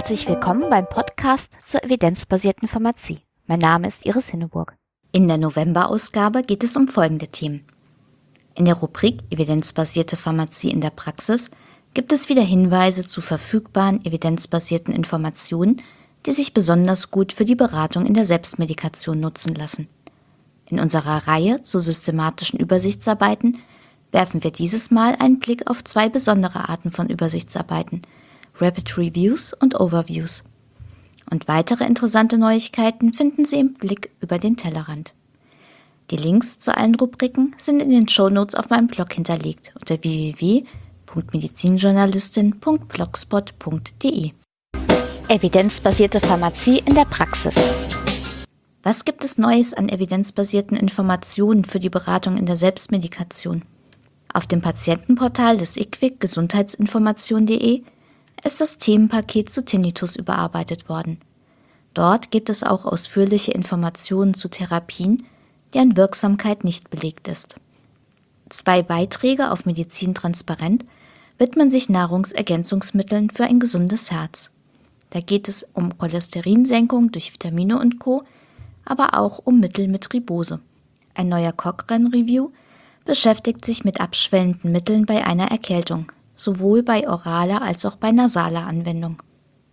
Herzlich willkommen beim Podcast zur evidenzbasierten Pharmazie. Mein Name ist Iris Hinneburg. In der November-Ausgabe geht es um folgende Themen. In der Rubrik Evidenzbasierte Pharmazie in der Praxis gibt es wieder Hinweise zu verfügbaren evidenzbasierten Informationen, die sich besonders gut für die Beratung in der Selbstmedikation nutzen lassen. In unserer Reihe zu systematischen Übersichtsarbeiten werfen wir dieses Mal einen Blick auf zwei besondere Arten von Übersichtsarbeiten, Rapid Reviews und Overviews. Und weitere interessante Neuigkeiten finden Sie im Blick über den Tellerrand. Die Links zu allen Rubriken sind in den Shownotes auf meinem Blog hinterlegt unter www.medizinjournalistin.blogspot.de. Evidenzbasierte Pharmazie in der Praxis. Was gibt es Neues an evidenzbasierten Informationen für die Beratung in der Selbstmedikation? Auf dem Patientenportal des IQWiC gesundheitsinformation.de ist das Themenpaket zu Tinnitus überarbeitet worden. Dort gibt es auch ausführliche Informationen zu Therapien, deren Wirksamkeit nicht belegt ist. 2 Beiträge auf Medizin Transparent widmen sich Nahrungsergänzungsmitteln für ein gesundes Herz. Da geht es um Cholesterinsenkung durch Vitamine und Co., aber auch um Mittel mit Ribose. Ein neuer Cochrane-Review beschäftigt sich mit abschwellenden Mitteln bei einer Erkältung, sowohl bei oraler als auch bei nasaler Anwendung.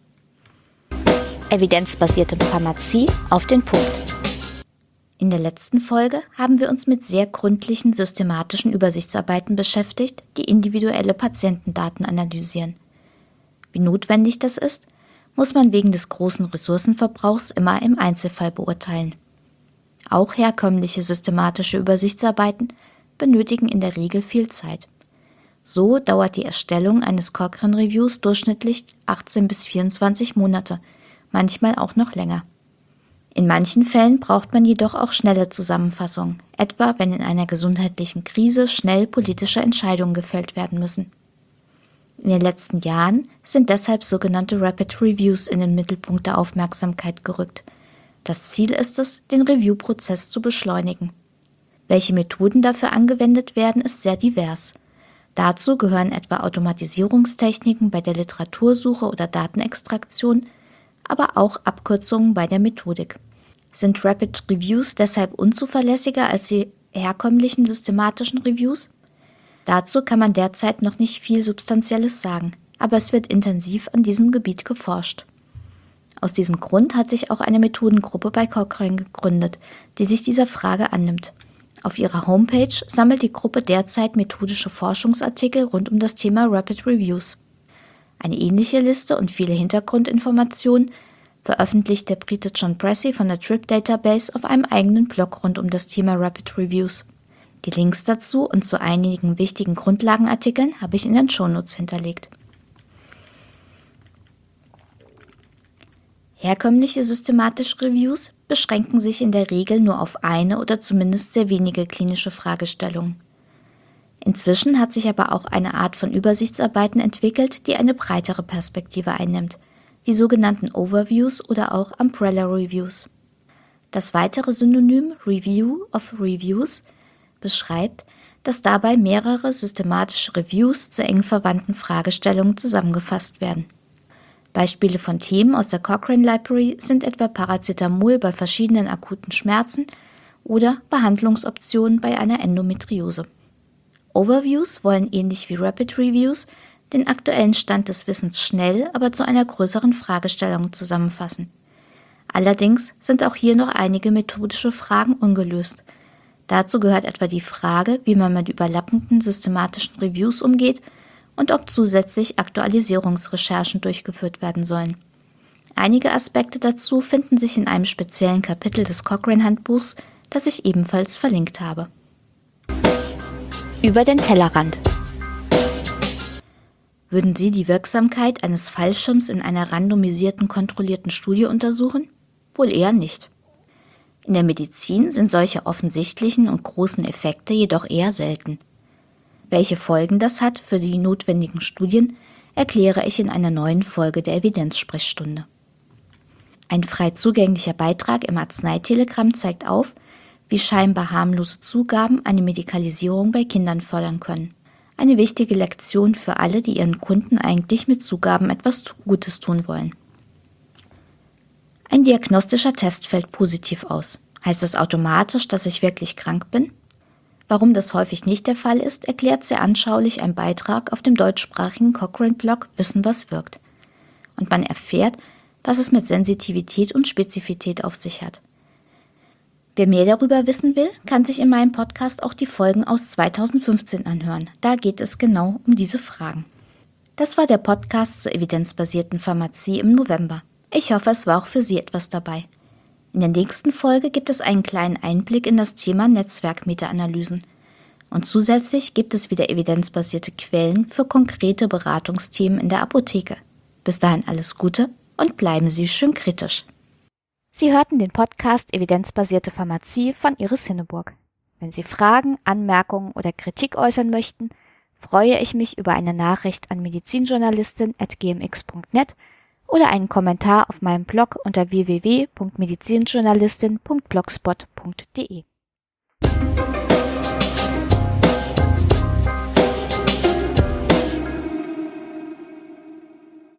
Evidenzbasierte Pharmazie auf den Punkt. In der letzten Folge haben wir uns mit sehr gründlichen systematischen Übersichtsarbeiten beschäftigt, die individuelle Patientendaten analysieren. Wie notwendig das ist, muss man wegen des großen Ressourcenverbrauchs immer im Einzelfall beurteilen. Auch herkömmliche systematische Übersichtsarbeiten benötigen in der Regel viel Zeit. So dauert die Erstellung eines Cochrane-Reviews durchschnittlich 18 bis 24 Monate, manchmal auch noch länger. In manchen Fällen braucht man jedoch auch schnelle Zusammenfassungen, etwa wenn in einer gesundheitlichen Krise schnell politische Entscheidungen gefällt werden müssen. In den letzten Jahren sind deshalb sogenannte Rapid Reviews in den Mittelpunkt der Aufmerksamkeit gerückt. Das Ziel ist es, den Review-Prozess zu beschleunigen. Welche Methoden dafür angewendet werden, ist sehr divers. Dazu gehören etwa Automatisierungstechniken bei der Literatursuche oder Datenextraktion, aber auch Abkürzungen bei der Methodik. Sind Rapid Reviews deshalb unzuverlässiger als die herkömmlichen systematischen Reviews? Dazu kann man derzeit noch nicht viel Substanzielles sagen, aber es wird intensiv an diesem Gebiet geforscht. Aus diesem Grund hat sich auch eine Methodengruppe bei Cochrane gegründet, die sich dieser Frage annimmt. Auf ihrer Homepage sammelt die Gruppe derzeit methodische Forschungsartikel rund um das Thema Rapid Reviews. Eine ähnliche Liste und viele Hintergrundinformationen veröffentlicht der Brite John Bressy von der Trip Database auf einem eigenen Blog rund um das Thema Rapid Reviews. Die Links dazu und zu einigen wichtigen Grundlagenartikeln habe ich in den Shownotes hinterlegt. Herkömmliche systematische Reviews beschränken sich in der Regel nur auf eine oder zumindest sehr wenige klinische Fragestellungen. Inzwischen hat sich aber auch eine Art von Übersichtsarbeiten entwickelt, die eine breitere Perspektive einnimmt, die sogenannten Overviews oder auch Umbrella Reviews. Das weitere Synonym Review of Reviews beschreibt, dass dabei mehrere systematische Reviews zu eng verwandten Fragestellungen zusammengefasst werden. Beispiele von Themen aus der Cochrane Library sind etwa Paracetamol bei verschiedenen akuten Schmerzen oder Behandlungsoptionen bei einer Endometriose. Overviews wollen ähnlich wie Rapid Reviews den aktuellen Stand des Wissens schnell, aber zu einer größeren Fragestellung zusammenfassen. Allerdings sind auch hier noch einige methodische Fragen ungelöst. Dazu gehört etwa die Frage, wie man mit überlappenden systematischen Reviews umgeht und ob zusätzlich Aktualisierungsrecherchen durchgeführt werden sollen. Einige Aspekte dazu finden sich in einem speziellen Kapitel des Cochrane-Handbuchs, das ich ebenfalls verlinkt habe. Über den Tellerrand. Würden Sie die Wirksamkeit eines Fallschirms in einer randomisierten, kontrollierten Studie untersuchen? Wohl eher nicht. In der Medizin sind solche offensichtlichen und großen Effekte jedoch eher selten. Welche Folgen das hat für die notwendigen Studien, erkläre ich in einer neuen Folge der Evidenzsprechstunde. Ein frei zugänglicher Beitrag im Arzneitelegramm zeigt auf, wie scheinbar harmlose Zugaben eine Medikalisierung bei Kindern fördern können. Eine wichtige Lektion für alle, die ihren Kunden eigentlich mit Zugaben etwas Gutes tun wollen. Ein diagnostischer Test fällt positiv aus. Heißt das automatisch, dass ich wirklich krank bin? Warum das häufig nicht der Fall ist, erklärt sehr anschaulich ein Beitrag auf dem deutschsprachigen Cochrane-Blog Wissen, was wirkt. Und man erfährt, was es mit Sensitivität und Spezifität auf sich hat. Wer mehr darüber wissen will, kann sich in meinem Podcast auch die Folgen aus 2015 anhören. Da geht es genau um diese Fragen. Das war der Podcast zur evidenzbasierten Pharmazie im November. Ich hoffe, es war auch für Sie etwas dabei. In der nächsten Folge gibt es einen kleinen Einblick in das Thema Netzwerk-Meta-Analysen. Und zusätzlich gibt es wieder evidenzbasierte Quellen für konkrete Beratungsthemen in der Apotheke. Bis dahin alles Gute und bleiben Sie schön kritisch. Sie hörten den Podcast Evidenzbasierte Pharmazie von Iris Hinneburg. Wenn Sie Fragen, Anmerkungen oder Kritik äußern möchten, freue ich mich über eine Nachricht an medizinjournalistin@gmx.net oder einen Kommentar auf meinem Blog unter www.medizinjournalistin.blogspot.de.